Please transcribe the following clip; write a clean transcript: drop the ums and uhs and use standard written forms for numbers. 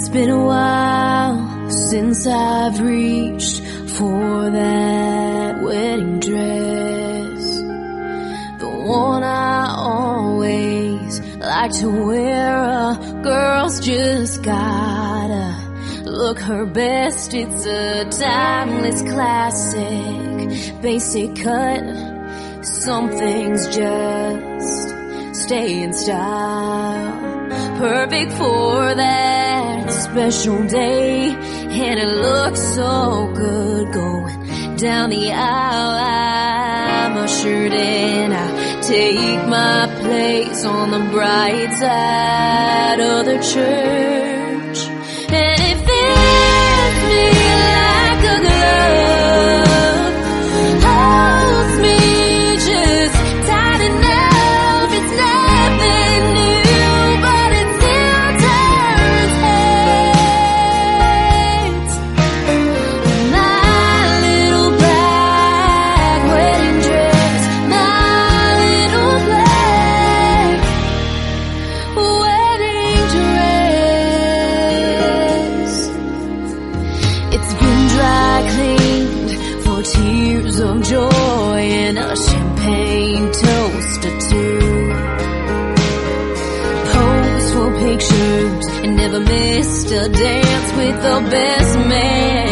It's been a while since I've reached for that wedding dress, the one I always like to wear. A girl's just gotta look her best. It's a timeless classic, basic cut. Some things just stay in style, perfect for that special day. And it looks so good going down the aisle. I'm ushered in, I take my place on the bright side of the church, and it fits me like a glove, holds me just tight enough. It's nothing new, but it still turns heads. My little black wedding dress, my little black wedding dress. It's been dry cleaned for tears of joy and a champagne toast or two. Pose for pictures and never missed a dance with the best man.